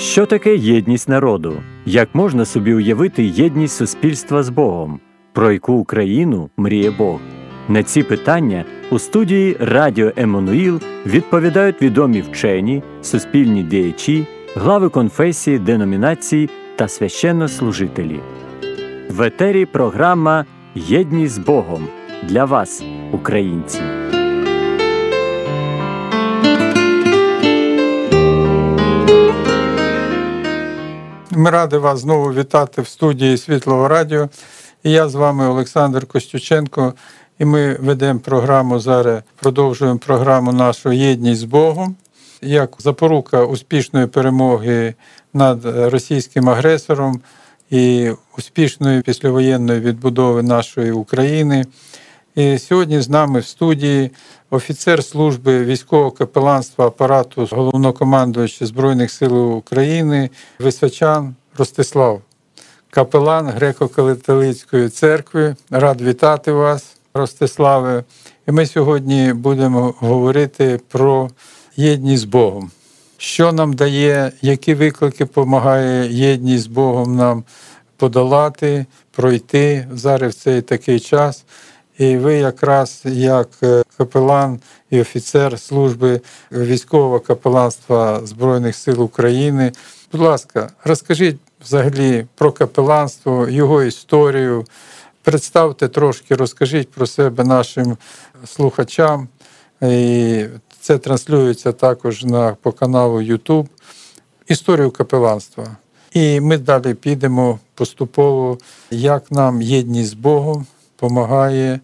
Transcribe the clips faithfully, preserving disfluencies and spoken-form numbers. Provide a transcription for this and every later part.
Що таке єдність народу? Як можна собі уявити єдність суспільства з Богом? Про яку Україну мріє Бог? На ці питання у студії Радіо Еммануїл відповідають відомі вчені, суспільні діячі, глави конфесії, деномінацій та священнослужителі. В етері програма «Єдність з Богом» для вас, українці. Ми раді вас знову вітати в студії Світлого Радіо. І я з вами Олександр Костюченко. І ми ведемо програму зараз, продовжуємо програму нашу «Єдність з Богом», як запорука успішної перемоги над російським агресором і успішної післявоєнної відбудови нашої України. І сьогодні з нами в студії офіцер служби військового капеланства апарату головнокомандуючого Збройних сил України Височан Ростислав, капелан Греко-католицької церкви. Рад вітати вас, Ростиславе. І ми сьогодні будемо говорити про єдність з Богом. Що нам дає, які виклики допомагає єдність з Богом нам подолати, пройти зараз в цей такий час. І ви якраз як капелан і офіцер служби військового капеланства Збройних сил України. Будь ласка, розкажіть взагалі про капеланство, його історію. Представте трошки, розкажіть про себе нашим слухачам. І це транслюється також на, по каналу YouTube. Історію капеланства. І ми далі підемо поступово, як нам єдність з Богом допомагає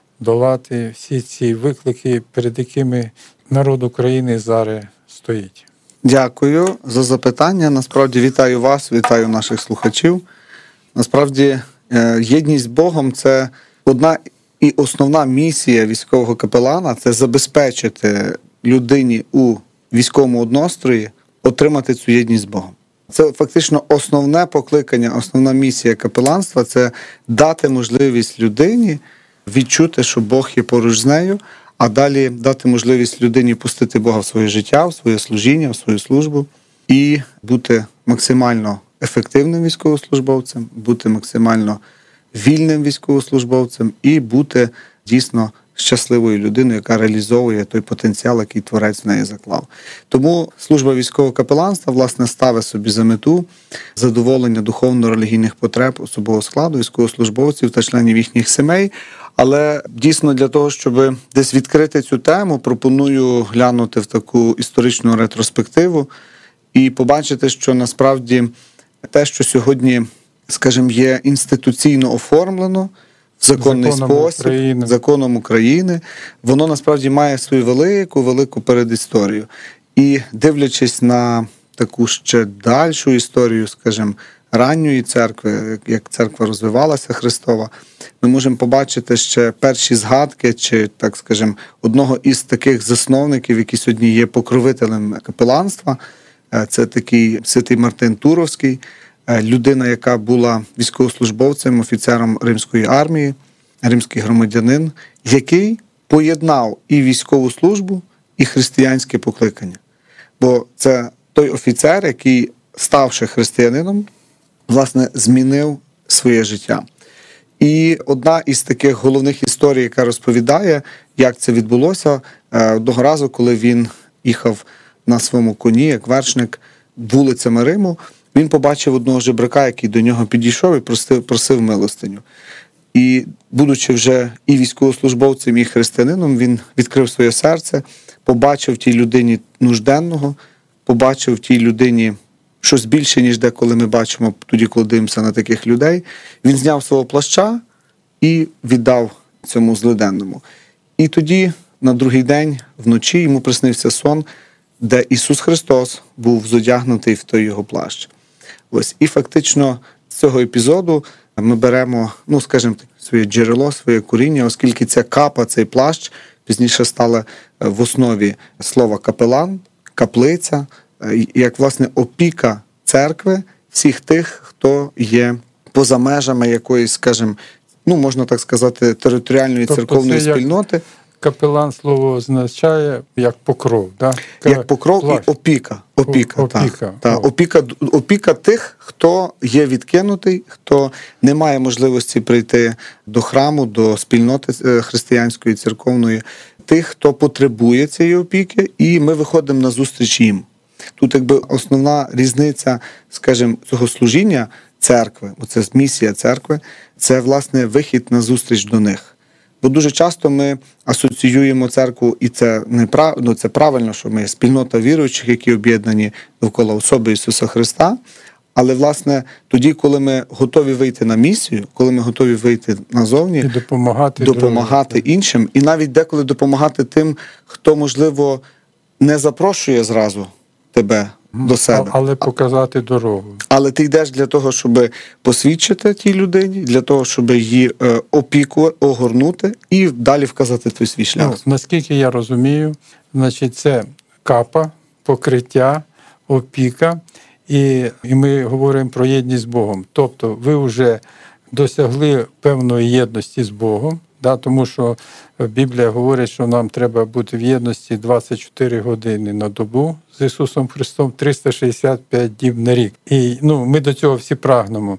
долати всі ці виклики, перед якими народ України зараз стоїть. Дякую за запитання. Насправді вітаю вас, вітаю наших слухачів. Насправді єдність з Богом – це одна і основна місія військового капелана – це забезпечити людині у військовому однострої отримати цю єдність з Богом. Це фактично основне покликання, основна місія капеланства – це дати можливість людині відчути, що Бог є поруч з нею, а далі дати можливість людині пустити Бога в своє життя, в своє служіння, в свою службу і бути максимально ефективним військовослужбовцем, бути максимально вільним військовослужбовцем і бути дійсно щасливою людиною, яка реалізовує той потенціал, який Творець в неї заклав. Тому служба військового капеланства, власне, ставить собі за мету задоволення духовно-релігійних потреб особового складу, військовослужбовців та членів їхніх сімей. Але дійсно для того, щоб десь відкрити цю тему, пропоную глянути в таку історичну ретроспективу і побачити, що насправді те, що сьогодні, скажімо, є інституційно оформлено, в законний законом спосіб, України. законом України, воно насправді має свою велику, велику передісторію. І дивлячись на таку ще дальшу історію, скажімо, ранньої церкви, як церква розвивалася Христова, ми можемо побачити ще перші згадки, чи, так скажімо, одного із таких засновників, які сьогодні є покровителем капеланства. Це такий святий Мартин Туровський, людина, яка була військовослужбовцем, офіцером римської армії, римський громадянин, який поєднав і військову службу, і християнське покликання. Бо це той офіцер, який, ставши християнином, власне, змінив своє життя. І одна із таких головних історій, яка розповідає, як це відбулося, одного разу, коли він їхав на своєму коні, як вершник, вулицями Риму, він побачив одного жебрака, який до нього підійшов і просив, просив милостиню. І, будучи вже і військовослужбовцем, і християнином, він відкрив своє серце, побачив в тій людині нужденного, побачив в тій людині щось більше, ніж деколи ми бачимо тоді, коли дивимося на таких людей. Він зняв свого плаща і віддав цьому злиденному. І тоді, на другий день, вночі, йому приснився сон, де Ісус Христос був зодягнутий в той його плащ. Ось. І фактично з цього епізоду ми беремо, ну, скажімо, своє джерело, своє коріння, оскільки ця капа, цей плащ пізніше стала в основі слова капелан, каплиця, як, власне, опіка церкви всіх тих, хто є поза межами якоїсь, скажімо, ну, можна так сказати, територіальної тобто церковної це як, спільноти. капелан слово означає як покров, да? Як покров Плащ. і опіка. Опіка, О- так. опіка. Так. О. Опіка, опіка тих, хто є відкинутий, хто не має можливості прийти до храму, до спільноти е, християнської, церковної, тих, хто потребує цієї опіки, і ми виходимо на зустріч їм. Тут якби основна різниця, скажімо, цього служіння церкви, оце місія церкви, це, власне, вихід на зустріч до них. Бо дуже часто ми асоціюємо церкву, і це неправ... ну, це правильно, що ми спільнота віруючих, які об'єднані довкола особи Ісуса Христа. Але, власне, тоді, коли ми готові вийти на місію, коли ми готові вийти назовні, І допомагати, допомагати другим. іншим, і навіть деколи допомагати тим, хто, можливо, не запрошує зразу тебе до себе. Але показати дорогу. Але ти йдеш для того, щоб посвідчити тій людині, для того, щоб її е, опіку, огорнути і далі вказати твій свій шлях. Ну, наскільки я розумію, значить, це капа, покриття, опіка, і, і ми говоримо про єдність з Богом. Тобто ви вже досягли певної єдності з Богом, да, тому що Біблія говорить, що нам треба бути в єдності двадцять чотири години на добу з Ісусом Христом, триста шістдесят п'ять діб на рік. І ну, ми до цього всі прагнемо.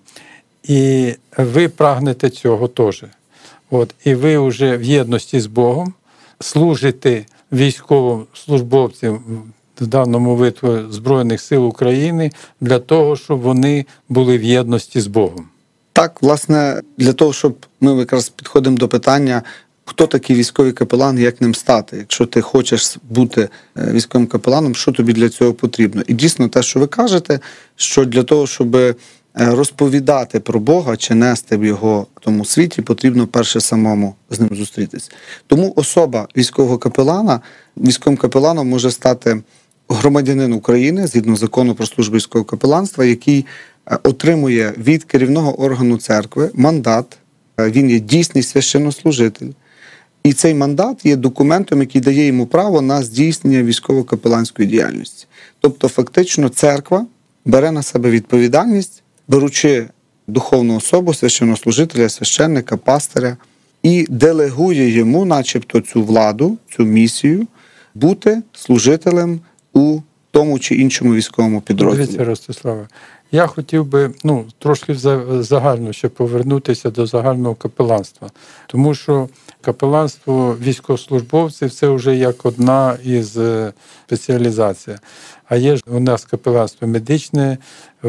І ви прагнете цього теж. От, і ви вже в єдності з Богом служите військовим службовцям, в даному випадку Збройних сил України, для того, щоб вони були в єдності з Богом. Так, власне, для того, щоб ми якраз підходимо до питання, хто такий військовий капелан і як ним стати. Якщо ти хочеш бути військовим капеланом, що тобі для цього потрібно? І дійсно те, що ви кажете, що для того, щоб розповідати про Бога чи нести в його в тому світі, потрібно перше самому з ним зустрітися. Тому особа військового капелана, військовим капеланом може стати громадянин України, згідно закону про службу військового капеланства, який отримує від керівного органу церкви мандат, він є дійсний священнослужитель. І цей мандат є документом, який дає йому право на здійснення військово-капеланської діяльності. Тобто, фактично, церква бере на себе відповідальність, беручи духовну особу, священнослужителя, священника, пастиря, і делегує йому, начебто, цю владу, цю місію, бути служителем у тому чи іншому військовому підрозділі. Дивіться, Ростиславе, я хотів би ну, трошки загально ще повернутися до загального капеланства. Тому що капеланство військовослужбовців – це вже як одна із спеціалізацій. А є ж у нас капеланство медичне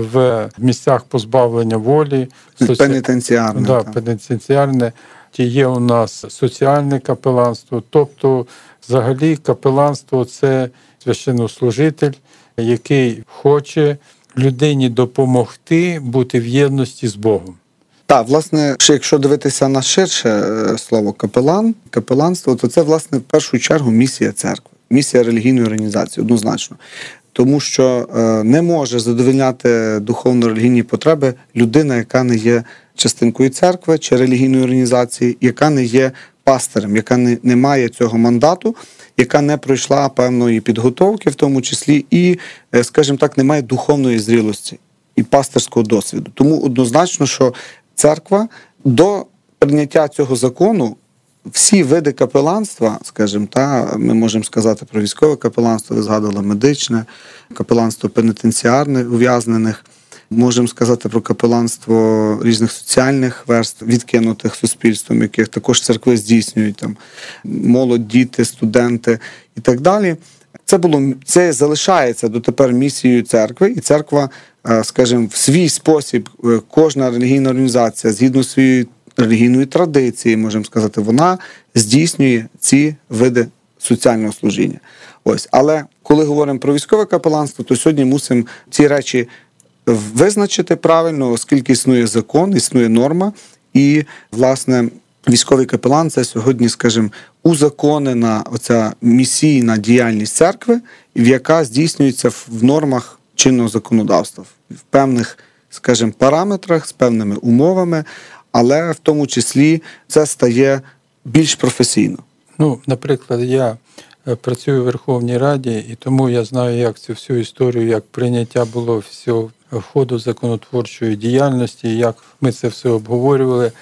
в місцях позбавлення волі. Пенітенціарне. Да, так. пенітенціарне. Є у нас соціальне капеланство. Тобто, взагалі, капеланство – це священнослужитель, який хоче людині допомогти бути в єдності з Богом. Так, власне, якщо дивитися на ширше слово капелан, капеланство, то це, власне, в першу чергу місія церкви, місія релігійної організації, однозначно. Тому що не може задовольняти духовно-релігійні потреби людина, яка не є частинкою церкви чи релігійної організації, яка не є пастирем, яка не, не має цього мандату, яка не пройшла певної підготовки, в тому числі, і, скажімо так, не має духовної зрілості і пастирського досвіду. Тому однозначно, що церква до прийняття цього закону всі види капеланства, скажімо, та, ми можемо сказати про військове капеланство, ви згадували медичне, капеланство пенітенціарне ув'язнених, можемо сказати про капеланство різних соціальних верств, відкинутих суспільством, яких також церкви здійснюють, там, молодь, діти, студенти і так далі. Це було, це залишається дотепер місією церкви, і церква, скажімо, в свій спосіб, кожна релігійна організація, згідно своєї релігійної традиції, можемо сказати, вона здійснює ці види соціального служіння. Ось. Але коли говоримо про військове капеланство, то сьогодні мусимо ці речі визначити правильно, оскільки існує закон, існує норма, і, власне, військовий капелан – це сьогодні, скажімо, узаконена оця місійна діяльність церкви, в яка здійснюється в нормах чинного законодавства, в певних, скажімо, параметрах, з певними умовами, але в тому числі це стає більш професійно. Ну, наприклад, я працюю в Верховній Раді, і тому я знаю, як цю всю історію, як прийняття було всього ходу законотворчої діяльності, як ми це все обговорювали.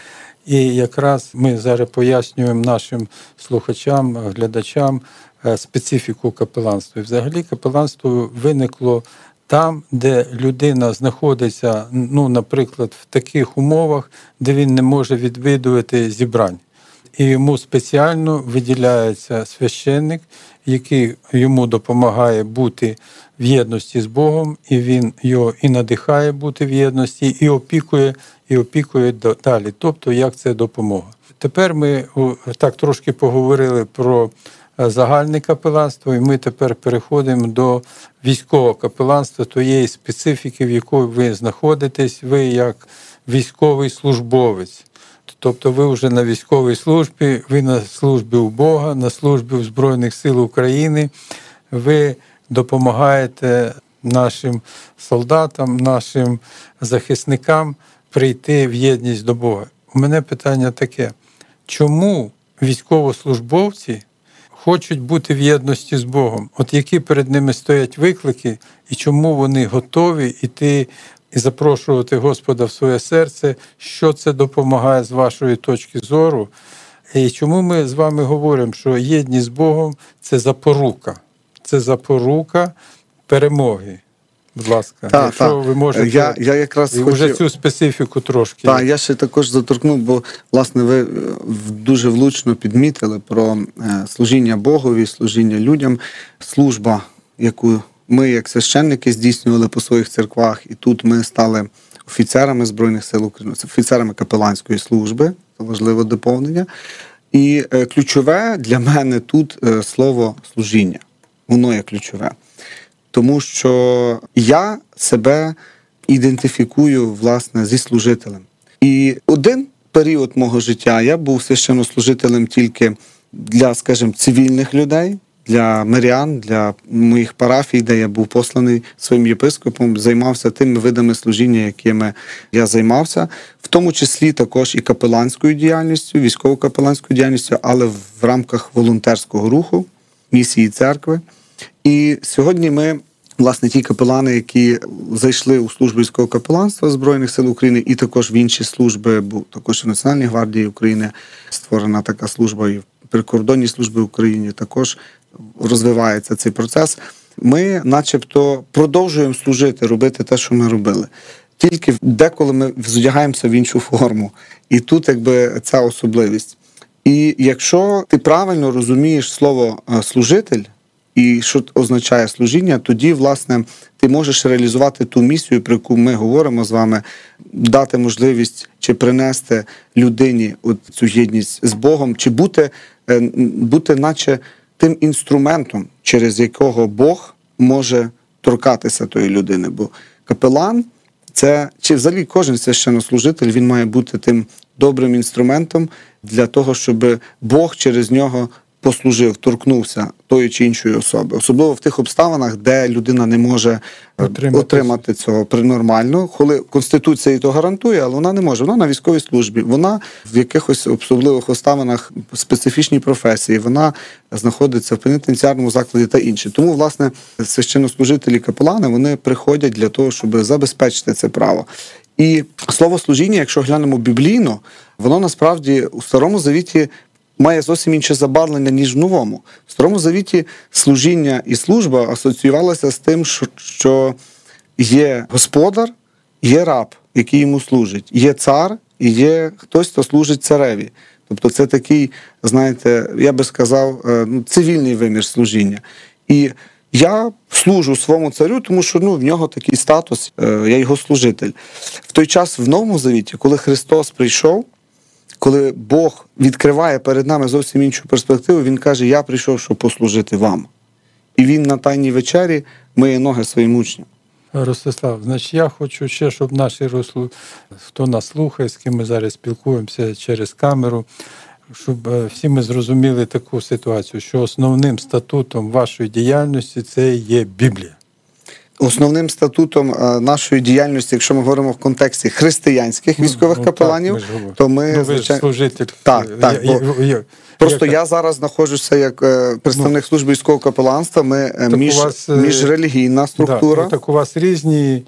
І якраз ми зараз пояснюємо нашим слухачам, глядачам специфіку капеланства. І взагалі капеланство виникло там, де людина знаходиться, ну, наприклад, в таких умовах, де він не може відвідувати зібрань. І йому спеціально виділяється священник, який йому допомагає бути в єдності з Богом, і він його і надихає бути в єдності, і опікує, і опікує далі. Тобто, як це допомога. Тепер ми так трошки поговорили про загальне капеланство, і ми тепер переходимо до військового капеланства, тієї специфіки, в якій ви знаходитесь, ви як військовий службовець. Тобто ви вже на військовій службі, ви на службі у Бога, на службі в Збройних сил України, ви допомагаєте нашим солдатам, нашим захисникам прийти в єдність до Бога. У мене питання таке: чому військовослужбовці хочуть бути в єдності з Богом? От які перед ними стоять виклики, і чому вони готові йти і запрошувати Господа в своє серце? Що це допомагає з вашої точки зору? І чому ми з вами говоримо, що єдність з Богом – це запорука? Це запорука перемоги. Будь ласка, та, якщо та. ви можете я, я якраз і хотів... вже цю специфіку трошки. Так, я ще також заторкнув, бо, власне, ви дуже влучно підмітили про служіння Богові, служіння людям, служба, яку ми, як священники, здійснювали по своїх церквах, і тут ми стали офіцерами Збройних сил України, офіцерами капеланської служби, це важливе доповнення. І ключове для мене тут слово служіння. Воно є ключове. Тому що я себе ідентифікую, власне, зі служителем. І один період мого життя я був священнослужителем тільки для, скажімо, цивільних людей, для мирян, для моїх парафій, де я був посланий своїм єпископом, займався тими видами служіння, якими я займався, в тому числі також і капеланською діяльністю, військово-капеланською діяльністю, але в рамках волонтерського руху, місії церкви. І сьогодні ми, власне, ті капелани, які зайшли у службу військового капеланства Збройних сил України і також в інші служби, бо також в Національній гвардії України створена така служба, і в прикордонній службі України також розвивається цей процес. Ми начебто продовжуємо служити, робити те, що ми робили. Тільки деколи ми вздягаємося в іншу форму. І тут якби ця особливість. І якщо ти правильно розумієш слово «служитель», і що означає служіння, тоді, власне, ти можеш реалізувати ту місію, про яку ми говоримо з вами, дати можливість чи принести людині от цю єдність з Богом, чи бути, бути наче тим інструментом, через якого Бог може торкатися тої людини. Бо капелан – це, чи взагалі кожен священнослужитель, він має бути тим добрим інструментом для того, щоб Бог через нього послужив, торкнувся тої чи іншої особи. Особливо в тих обставинах, де людина не може отримати, отримати цього нормально, коли Конституція їй то гарантує, але вона не може. Вона на військовій службі, вона в якихось особливих обставинах, специфічній професії, вона знаходиться в пенітенціарному закладі та інше. Тому, власне, священнослужителі, капелани, вони приходять для того, щоб забезпечити це право. І слово служіння, якщо глянемо біблійно, воно насправді у Старому Завіті має зовсім інше забарвлення, ніж в Новому. В Старому Завіті служіння і служба асоціювалися з тим, що є господар, є раб, який йому служить, є цар і є хтось, хто служить цареві. Тобто це такий, знаєте, я би сказав, цивільний вимір служіння. І я служу своєму царю, тому що ну, в нього такий статус, я його служитель. В той час в Новому Завіті, коли Христос прийшов, коли Бог відкриває перед нами зовсім іншу перспективу, Він каже, я прийшов, щоб послужити вам. І Він на Тайній вечері миє ноги своїм учням. Ростислав, значить, я хочу ще, щоб наші, хто нас слухає, з ким ми зараз спілкуємося через камеру, щоб всі ми зрозуміли таку ситуацію, що основним статутом вашої діяльності це є Біблія. основним статутом нашої діяльності, якщо ми говоримо в контексті християнських військових ну, капеланів, так, ми то ми, ну, ви звичайно... служитель. Так, так. Я, Бо... я, я, Просто я, я зараз знаходжуся як представник ну, служби військового капеланства, ми між, вас, міжрелігійна структура. Да, так у вас різні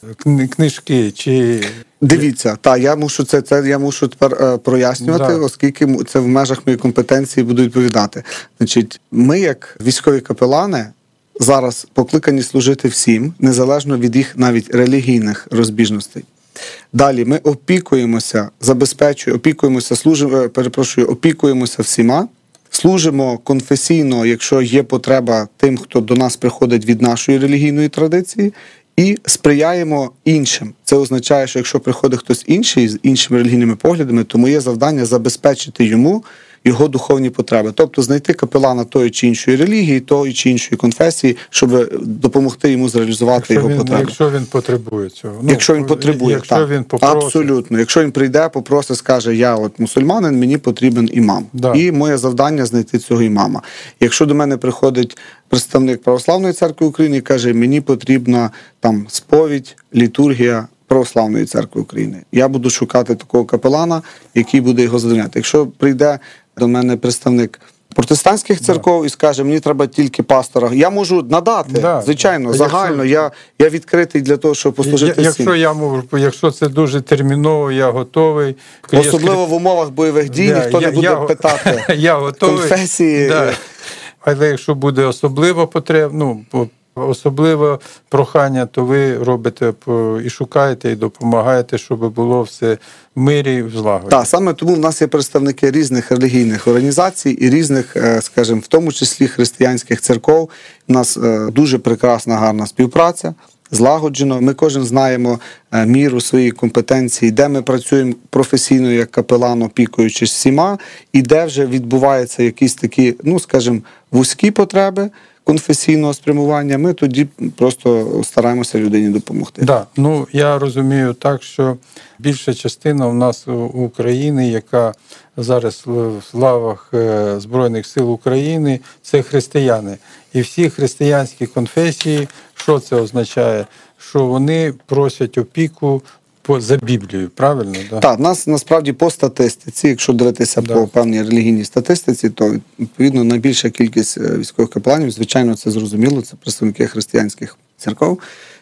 книжки чи... Дивіться, та я мушу це, це я мушу тепер е, прояснювати, да. оскільки це в межах моєї компетенції буду відповідати. Значить, ми, як військові капелани, зараз покликані служити всім, незалежно від їх навіть релігійних розбіжностей. Далі ми опікуємося, забезпечуємо, опікуємося, служимо, перепрошую, опікуємося всіма, служимо конфесійно, якщо є потреба тим, хто до нас приходить від нашої релігійної традиції, і сприяємо іншим. Це означає, що якщо приходить хтось інший з іншими релігійними поглядами, то моє завдання забезпечити йому його духовні потреби. Тобто знайти капелана тої чи іншої релігії, тої чи іншої конфесії, щоб допомогти йому зреалізувати якщо його він, потреби. Якщо він потребує цього. Ну, якщо він потребує, якщо так. Він попросить. Абсолютно. Якщо він прийде, попросить, скаже, я от мусульманин, мені потрібен імам. Да. І моє завдання знайти цього імама. Якщо до мене приходить представник Православної церкви України і каже, мені потрібна там сповідь, літургія Православної церкви України, я буду шукати такого капелана, який буде його задовольняти. Якщо прийде до мене представник протестантських церков да. і скаже, мені треба тільки пастора, я можу надати, да. звичайно, а загально, якщо... я, я відкритий для того, щоб послужити я, всім. Якщо я можу, якщо це дуже терміново, я готовий. Особливо я... в умовах бойових дій, да, ніхто я, не буде я, питати я готовий, конфесії. Да. Але якщо буде особливо потрібно, ну, особливе прохання, то ви робите і шукаєте, і допомагаєте, щоб було все в мирі і в злагоді. Так, саме тому в нас є представники різних релігійних організацій і різних, скажімо, в тому числі християнських церков. У нас дуже прекрасна, гарна співпраця, злагоджено. Ми кожен знаємо міру своєї компетенції, де ми працюємо професійно як капелан, опікуючись всіма, і де вже відбуваються якісь такі, ну, скажімо, вузькі потреби конфесійного спрямування, ми тоді просто стараємося людині допомогти. Так, да, ну я розумію так, що більша частина у нас у України, яка зараз в лавах Збройних сил України, це християни. І всі християнські конфесії, що це означає? Що вони просять опіку по, за Біблією, правильно? Да? Так, нас насправді по статистиці, якщо дивитися да. по певній релігійній статистиці, то відповідно найбільша кількість військових капеланів, звичайно, це зрозуміло, це представники християнських церков.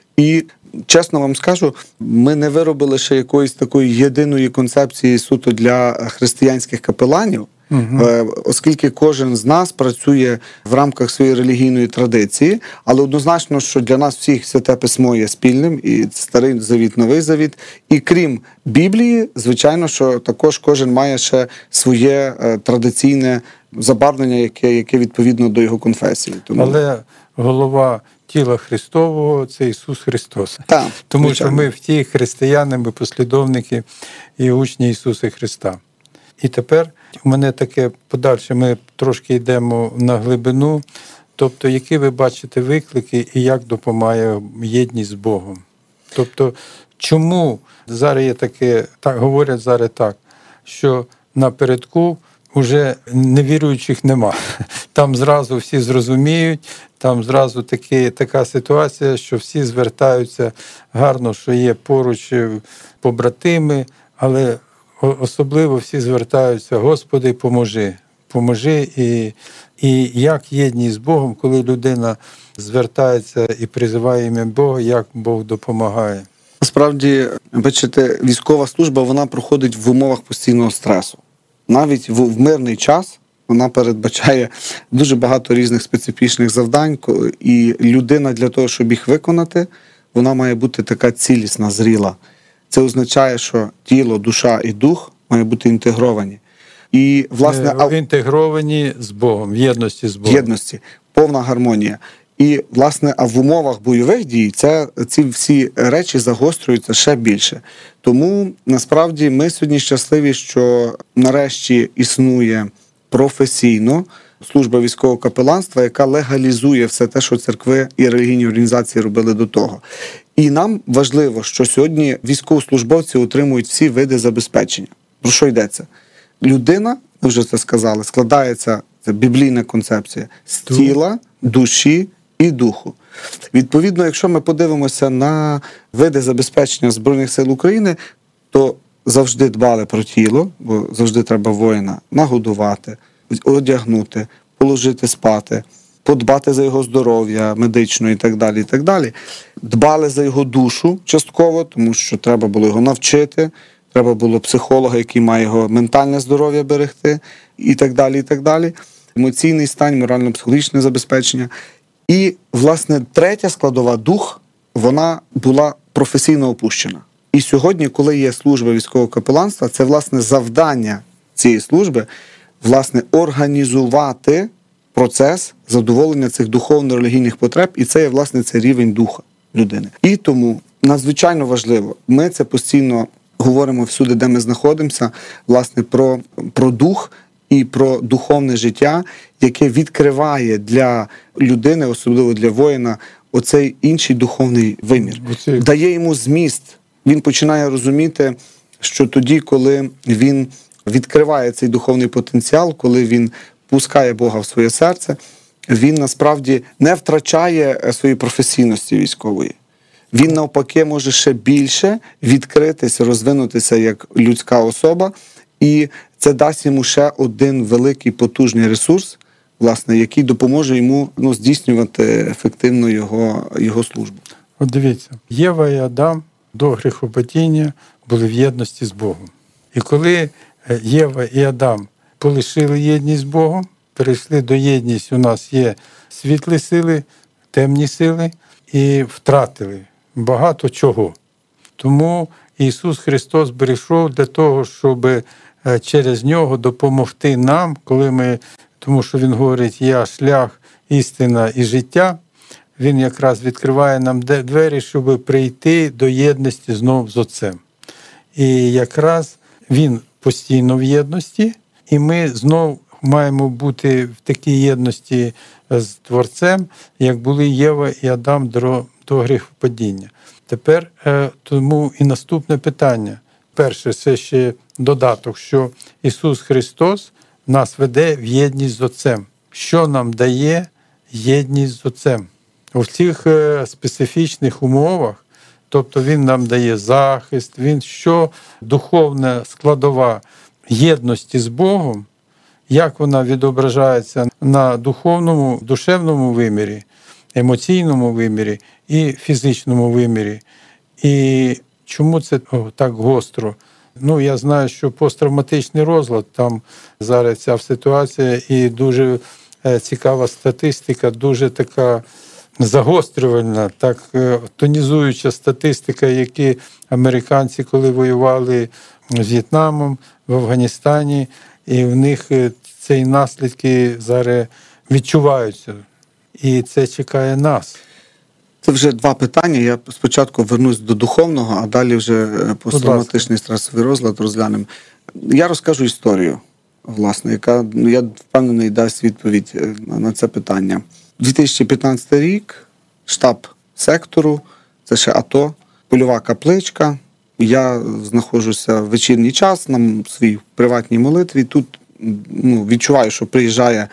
І чесно вам скажу, ми не виробили ще якоїсь такої єдиної концепції суто для християнських капеланів, угу. оскільки кожен з нас працює в рамках своєї релігійної традиції, але однозначно, що для нас всіх Святе Письмо є спільним, і Старий Завіт, Новий Завіт, і крім Біблії, звичайно, що також кожен має ще своє традиційне забарвлення, яке, яке відповідно до його конфесії. Тому... Але голова тіла Христового – це Ісус Христос. Так, тому звичайно. що ми всі християни, ми послідовники і учні Ісуса Христа. І тепер у мене таке подальше, ми трошки йдемо на глибину, тобто які ви бачите виклики і як допомагає єдність з Богом. Тобто чому зараз є таке, так говорять зараз так, що напередку вже невіруючих нема. Там зразу всі зрозуміють, там зразу такі, така ситуація, що всі звертаються гарно, що є поруч побратими, але особливо всі звертаються, Господи, поможи, поможи. І, і як єдність з Богом, коли людина звертається і призиває ім'я Бога, як Бог допомагає. Насправді, бачите, військова служба, вона проходить в умовах постійного стресу. Навіть в, в мирний час вона передбачає дуже багато різних специфічних завдань, і людина для того, щоб їх виконати, вона має бути така цілісна, зріла. Це означає, що тіло, душа і дух мають бути інтегровані. І, власне, а... Інтегровані з Богом, в єдності з Богом. В єдності, повна гармонія. І, власне, а в умовах бойових дій це, ці всі речі загострюються ще більше. Тому, насправді, ми сьогодні щасливі, що нарешті існує професійно служба військового капеланства, яка легалізує все те, що церкви і релігійні організації робили до того. І нам важливо, що сьогодні військовослужбовці отримують всі види забезпечення. Про що йдеться? Людина, ви вже це сказали, складається, це біблійна концепція, з тіла, душі і духу. Відповідно, якщо ми подивимося на види забезпечення Збройних сил України, то завжди дбали про тіло, бо завжди треба воїна нагодувати, одягнути, положити спати, подбати за його здоров'я медично і так далі, і так далі. Дбали за його душу частково, тому що треба було його навчити, треба було психолога, який має його ментальне здоров'я берегти, і так далі, і так далі. Емоційний стан, морально-психологічне забезпечення. І, власне, третя складова, дух, вона була професійно опущена. І сьогодні, коли є служба військового капеланства, це, власне, завдання цієї служби, власне, організувати процес задоволення цих духовно-релігійних потреб, і це є, власне, цей рівень духа людини. І тому надзвичайно важливо, ми це постійно говоримо всюди, де ми знаходимося, власне, про, про дух і про духовне життя, яке відкриває для людини, особливо для воїна, оцей інший духовний вимір. Оці... Дає йому зміст. Він починає розуміти, що тоді, коли він відкриває цей духовний потенціал, коли він пускає Бога в своє серце, він насправді не втрачає своєї професійності військової. Він навпаки може ще більше відкритися, розвинутися як людська особа, і це дасть йому ще один великий потужний ресурс, власне, який допоможе йому ну, здійснювати ефективно його, його службу. От дивіться, Єва і Адам до гріхопадіння були в єдності з Богом. І коли Єва і Адам полишили єдність з Богом, перейшли до єдності, у нас є світлі сили, темні сили, і втратили багато чого. Тому Ісус Христос прийшов для того, щоб через Нього допомогти нам, коли ми, тому що Він говорить, я шлях, істина і життя, Він якраз відкриває нам двері, щоб прийти до єдності знову з Отцем. І якраз Він постійно в єдності, і ми знову маємо бути в такій єдності з Творцем, як були Єва і Адам до, до гріхопадіння. Тепер тому і наступне питання. Перше, це ще додаток, що Ісус Христос нас веде в єдність з Отцем. Що нам дає єдність з Отцем? У цих специфічних умовах, тобто Він нам дає захист, Він що духовна складова єдності з Богом, як вона відображається на духовному, душевному вимірі, емоційному вимірі і фізичному вимірі. І чому це о, так гостро? Ну, я знаю, що посттравматичний розлад, там зараз ця ситуація і дуже цікава статистика, дуже така загострювальна, так тонізуюча статистика, які американці, коли воювали з В'єтнамом, в Афганістані, і в них ці наслідки зараз відчуваються. І це чекає нас. Це вже два питання. Я спочатку вернусь до духовного, а далі вже посттравматичний стресовий розлад розглянемо. Я розкажу історію, власне, яка, ну, я впевнений, дасть відповідь на це питання. дві тисячі п'ятнадцятий рік, штаб сектору, це ще АТО, польова капличка. Я знаходжуся в вечірній час на своїй приватній молитві. Тут ну, відчуваю, що приїжджає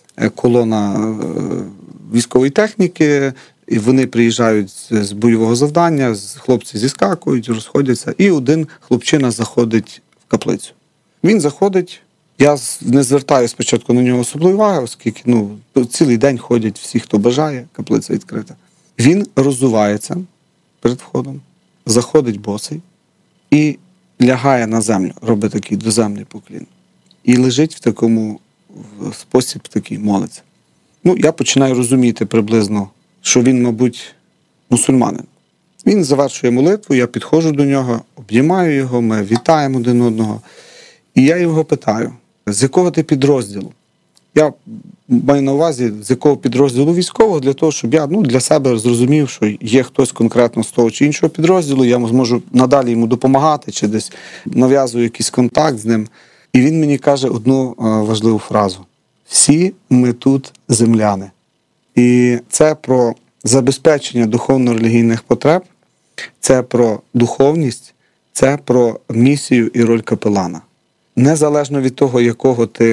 колона військової техніки, і вони приїжджають з бойового завдання, хлопці зіскакують, розходяться, і один хлопчина заходить в каплицю. Він заходить, я не звертаю спочатку на нього особливої уваги, оскільки ну, цілий день ходять всі, хто бажає, каплиця відкрита. Він роззувається перед входом, заходить босий і лягає на землю, робить такий доземний поклін. І лежить в такому в спосіб такий, молиться. Ну, я починаю розуміти приблизно, що він, мабуть, мусульманин. Він завершує молитву, я підходжу до нього, обіймаю його, ми вітаємо один одного. І я його питаю, з якого ти підрозділу? Я маю на увазі, з якого підрозділу військового, для того, щоб я ну, для себе зрозумів, що є хтось конкретно з того чи іншого підрозділу, я зможу надалі йому допомагати, чи десь нав'язую якийсь контакт з ним. І він мені каже одну важливу фразу. Всі ми тут земляни. І це про забезпечення духовно-релігійних потреб, це про духовність, це про місію і роль капелана. Незалежно від того, якого ти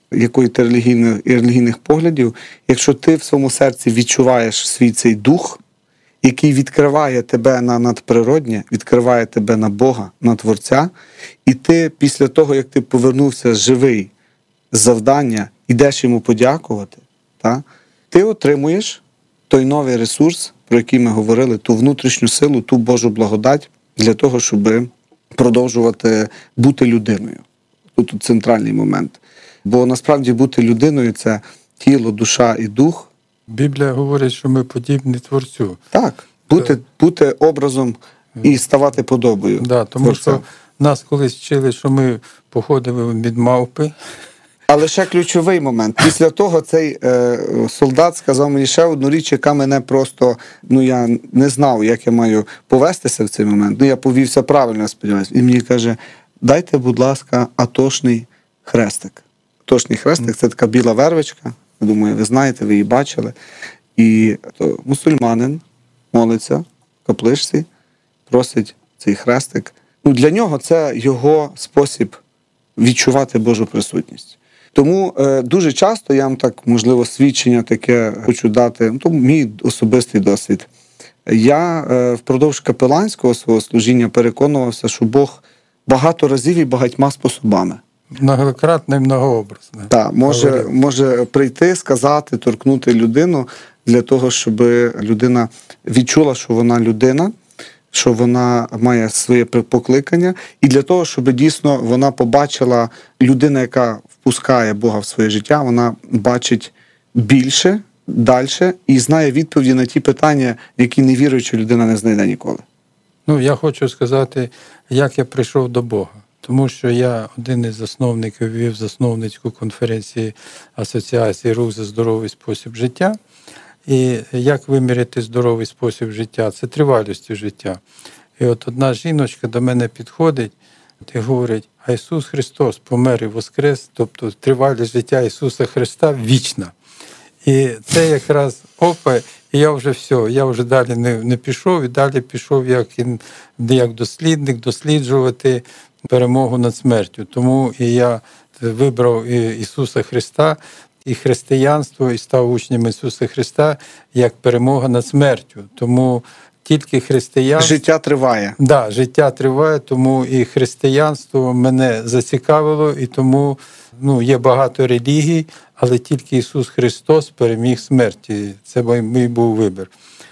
якої ти релігійних, релігійних поглядів, якщо ти в своєму серці відчуваєш свій цей дух, який відкриває тебе на надприроднє, відкриває тебе на Бога, на Творця, і ти після того, як ти повернувся живий з завдання, ідеш йому подякувати, та, ти отримуєш той новий ресурс, про який ми говорили, ту внутрішню силу, ту Божу благодать для того, щоб продовжувати бути людиною. Тут, тут центральний момент. Бо насправді бути людиною – це тіло, душа і дух. Біблія говорить, що ми подібні Творцю. Так, бути, бути образом і ставати подобою. Да, тому Творця. що нас колись вчили, що ми походимо від мавпи. Але ще ключовий момент. Після того цей е, солдат сказав мені ще одну річ, яка мене просто, ну я не знав, як я маю повестися в цей момент. Ну я повівся правильно, я сподіваюся. І мені каже, дайте, будь ласка, атошний хрестик. Атошний хрестик – це така біла вервичка. Я думаю, ви знаєте, ви її бачили. І то мусульманин молиться в капличці, просить цей хрестик. Ну, для нього це його спосіб відчувати Божу присутність. Тому е, дуже часто я вам так, можливо, свідчення таке хочу дати, ну, то мій особистий досвід. Я е, впродовж капеланського свого служіння переконувався, що Бог багато разів і багатьма способами. Многократне і многообразне. Так, може, може прийти, сказати, торкнути людину для того, щоб людина відчула, що вона людина, що вона має своє покликання, і для того, щоб дійсно вона побачила людина, яка впускає Бога в своє життя, вона бачить більше, далі і знає відповіді на ті питання, які невіруюча людина не знайде ніколи. Ну, я хочу сказати, як я прийшов до Бога. Тому що я один із засновників, вів засновницьку конференцію Асоціації «Рух за здоровий спосіб життя». І як виміряти здоровий спосіб життя? Це тривалістю життя. І от одна жіночка до мене підходить і говорить, а Ісус Христос помер і воскрес, тобто тривалість життя Ісуса Христа вічна. І це якраз опа, і я вже все, я вже далі не, не пішов, і далі пішов як, як дослідник досліджувати перемогу над смертю. Тому і я вибрав Ісуса Христа, і християнство, і став учнем Ісуса Христа як перемога над смертю. Тому тільки християнство... Життя триває. Так, да, життя триває, тому і християнство мене зацікавило, і тому ну, є багато релігій, але тільки Ісус Христос переміг смерті. Це мій був вибір.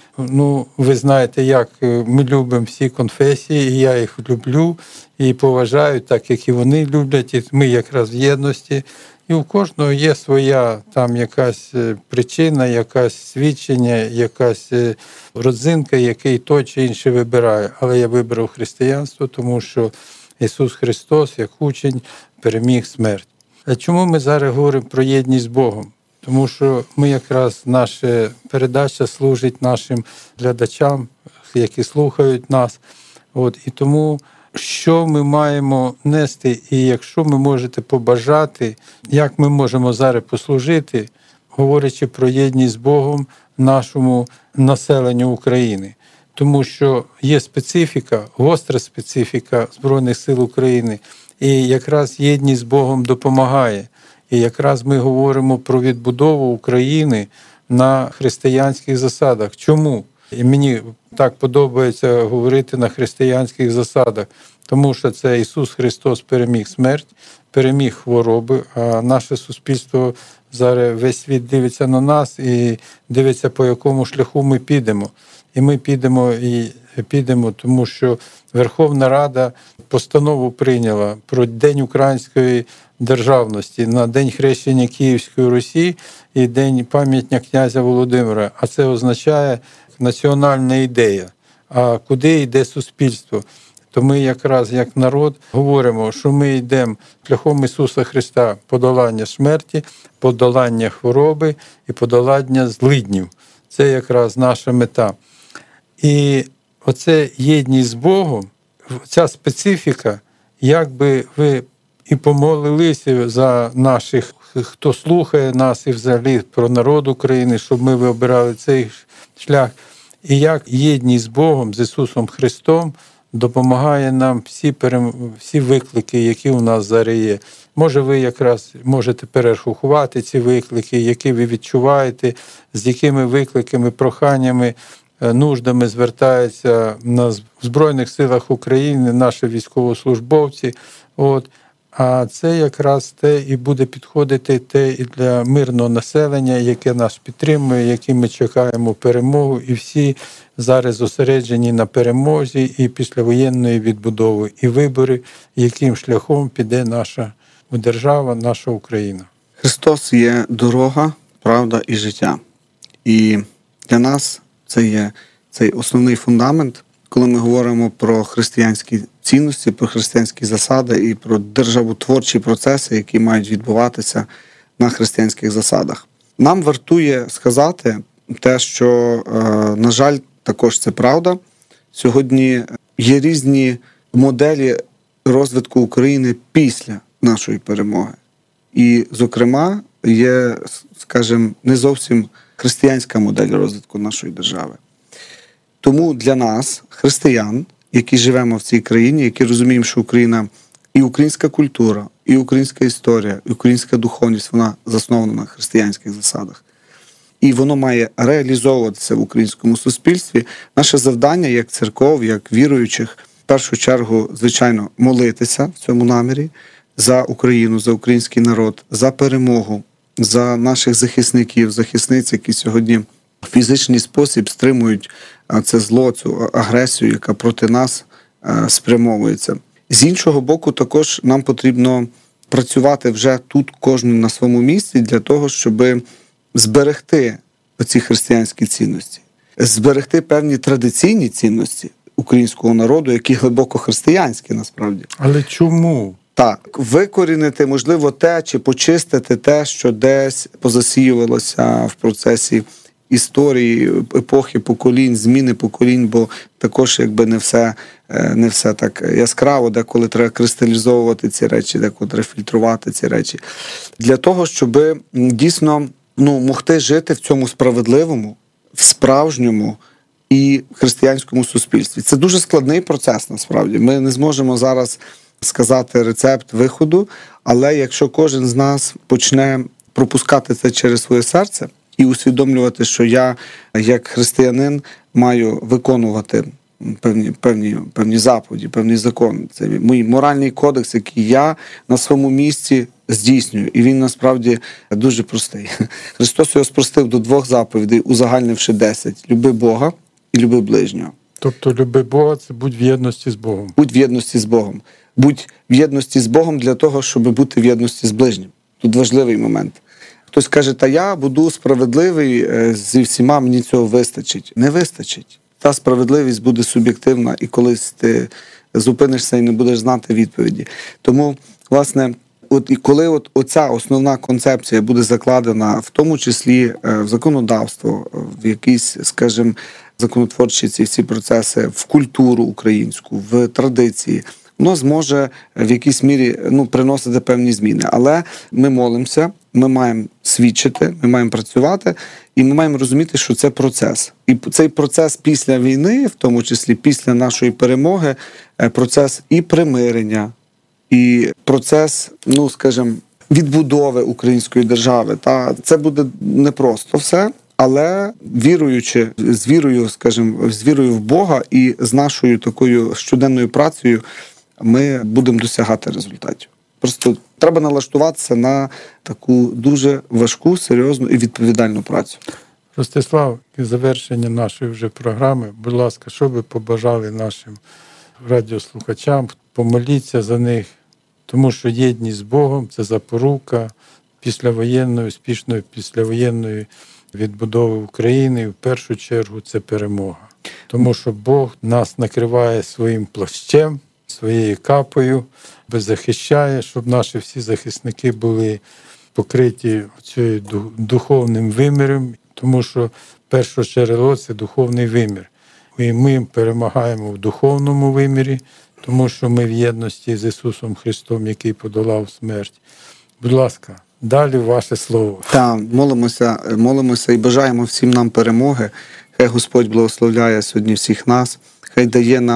Ну, ви знаєте, як ми любимо всі конфесії, і я їх люблю і поважаю, так як і вони люблять, і ми якраз в єдності. І у кожного є своя там якась причина, якась свідчення, якась родзинка, який той чи інший вибирає. Але я вибрав християнство, тому що Ісус Христос, як учень, переміг смерть. А чому ми зараз говоримо про єдність з Богом? Тому що ми якраз, наша передача служить нашим глядачам, які слухають нас. От, і тому, що ми маємо нести, і якщо ми можете побажати, як ми можемо зараз послужити, говорячи про єдність з Богом нашому населенню України. Тому що є специфіка, гостра специфіка Збройних сил України, і якраз єдність з Богом допомагає. І якраз ми говоримо про відбудову України на християнських засадах. Чому? І мені так подобається говорити на християнських засадах, тому що це Ісус Христос переміг смерть, переміг хвороби, а наше суспільство зараз весь світ дивиться на нас і дивиться, по якому шляху ми підемо. І ми підемо і підемо, тому що Верховна Рада постанову прийняла про День української державності на День хрещення Київської Русі і День пам'ятня князя Володимира. А це означає національна ідея. А куди йде суспільство? То ми якраз як народ говоримо, що ми йдемо шляхом Ісуса Христа подолання смерті, подолання хвороби і подолання злиднів. Це якраз наша мета. І оце єдність з Богом, ця специфіка, як би ви і помолилися за наших, хто слухає нас, і взагалі про народ України, щоб ми вибирали цей шлях. І як єдність з Богом, з Ісусом Христом допомагає нам всі, перем... всі виклики, які у нас зараз є. Може, ви якраз можете перерахувати ці виклики, які ви відчуваєте, з якими викликами, проханнями, нуждами звертаються на Збройних силах України наші військовослужбовці. От. А це якраз те і буде підходити те і для мирного населення, яке нас підтримує, яке ми чекаємо перемогу, і всі зараз зосереджені на перемозі і післявоєнної відбудови, і вибори, яким шляхом піде наша держава, наша Україна. Христос є дорога, правда і життя. І для нас це є цей основний фундамент, коли ми говоримо про християнські цінності, про християнські засади і про державотворчі процеси, які мають відбуватися на християнських засадах. Нам вартує сказати те, що, на жаль, також це правда. Сьогодні є різні моделі розвитку України після нашої перемоги. І, зокрема, є, скажімо, не зовсім християнська модель розвитку нашої держави. Тому для нас, християн, які живемо в цій країні, які розуміємо, що Україна і українська культура, і українська історія, і українська духовність, вона заснована на християнських засадах. І воно має реалізовуватися в українському суспільстві. Наше завдання, як церков, як віруючих, в першу чергу, звичайно, молитися в цьому намірі за Україну, за український народ, за перемогу, за наших захисників, захисниць, які сьогодні в фізичний спосіб стримують це зло, цю агресію, яка проти нас спрямовується. З іншого боку, також нам потрібно працювати вже тут, кожен на своєму місці, для того, щоб зберегти оці християнські цінності, зберегти певні традиційні цінності українського народу, які глибоко християнські, насправді. Але чому? Так, викорінити, можливо, те, чи почистити те, що десь позасіювалося в процесі історії, епохи поколінь, зміни поколінь, бо також якби не все, не все так яскраво, деколи треба кристалізовувати ці речі, деколи треба фільтрувати ці речі. Для того, щоб дійсно ну, могти жити в цьому справедливому, в справжньому і християнському суспільстві. Це дуже складний процес, насправді. Ми не зможемо зараз сказати рецепт виходу, але якщо кожен з нас почне пропускати це через своє серце і усвідомлювати, що я, як християнин, маю виконувати певні, певні, певні заповіді, певний закон. Це мій моральний кодекс, який я на своєму місці здійснюю. І він насправді дуже простий. Христос його спростив до двох заповідей, узагальнивши десять. Люби Бога і люби ближнього. Тобто люби Бога – це будь в єдності з Богом. Будь в єдності з Богом. Будь в єдності з Богом для того, щоб бути в єдності з ближнім. Тут важливий момент. Хтось каже, та я буду справедливий зі всіма, мені цього вистачить. Не вистачить. Та справедливість буде суб'єктивна, і колись ти зупинишся і не будеш знати відповіді. Тому, власне, от і коли от оця основна концепція буде закладена, в тому числі в законодавство, в якісь, скажімо, законотворчі ці всі процеси, в культуру українську, в традиції, воно зможе в якійсь мірі ну, приносити певні зміни. Але ми молимося, ми маємо свідчити, ми маємо працювати, і ми маємо розуміти, що це процес. І цей процес після війни, в тому числі після нашої перемоги, процес і примирення, і процес, ну, скажімо, відбудови української держави. Та це буде непросто все, але віруючи, з вірою, скажімо, з вірою в Бога і з нашою такою щоденною працею ми будемо досягати результатів. Просто треба налаштуватися на таку дуже важку, серйозну і відповідальну працю. Ростислав, і завершення нашої вже програми, будь ласка, що ви побажали нашим радіослухачам, помоліться за них, тому що єдність з Богом – це запорука післявоєнної, успішної післявоєнної відбудови України, і в першу чергу це перемога. Тому що Бог нас накриває своїм плащем, своєю капою, захищає, щоб наші всі захисники були покриті цією духовним виміром, тому що перше джерело – це духовний вимір. І ми перемагаємо в духовному вимірі, тому що ми в єдності з Ісусом Христом, який подолав смерть. Будь ласка, далі ваше слово. Так, молимося, молимося і бажаємо всім нам перемоги. Хай Господь благословляє сьогодні всіх нас, хай дає нам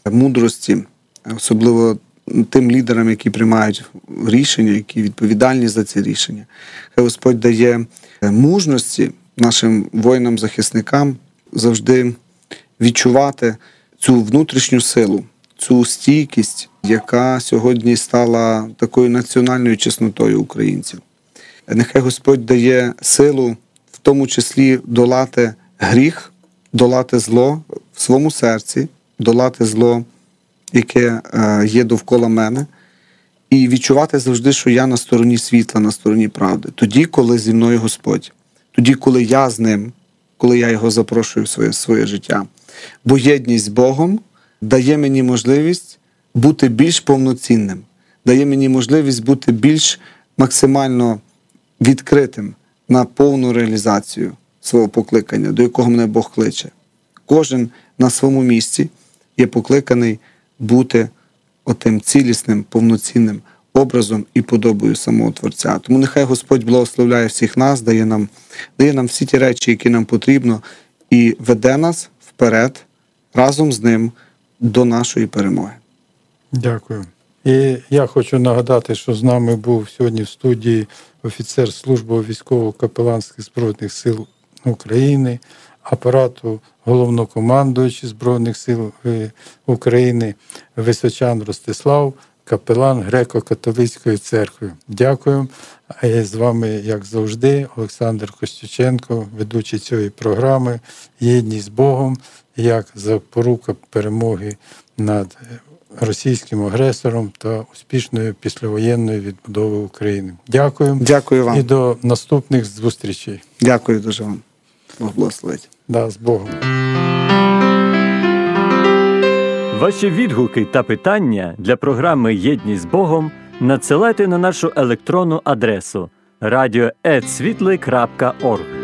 мудрості, особливо тим лідерам, які приймають рішення, які відповідальні за ці рішення. Хай Господь дає мужності нашим воїнам-захисникам завжди відчувати цю внутрішню силу, цю стійкість, яка сьогодні стала такою національною чеснотою українців. Нехай Господь дає силу, в тому числі долати гріх, долати зло в своєму серці, долати зло, яке є довкола мене, і відчувати завжди, що я на стороні світла, на стороні правди. Тоді, коли зі мною Господь, тоді, коли я з Ним, коли я Його запрошую в своє, своє життя. Бо єдність з Богом дає мені можливість бути більш повноцінним, дає мені можливість бути більш максимально відкритим на повну реалізацію свого покликання, до якого мене Бог кличе. Кожен на своєму місці є покликаний бути отим цілісним, повноцінним образом і подобою самого Творця. Тому нехай Господь благословляє всіх нас, дає нам, дає нам всі ті речі, які нам потрібно, і веде нас вперед разом з Ним до нашої перемоги. Дякую. І я хочу нагадати, що з нами був сьогодні в студії офіцер служби військово-капеланських Збройних сил України, апарату головнокомандуючий Збройних сил України Височан Ростислав, капелан Греко-католицької церкви. Дякую. А з вами, як завжди, Олександр Костюченко, ведучий цієї програми «Єдність з Богом», як запорука перемоги над російським агресором та успішної післявоєнної відбудови України. Дякую. Дякую вам. І до наступних зустрічей. Дякую дуже вам. Бог благословить. Да, з Богом. Ваші відгуки та питання для програми «Єдність з Богом» надсилайте на нашу електронну адресу радіо ет світлий крапка орг.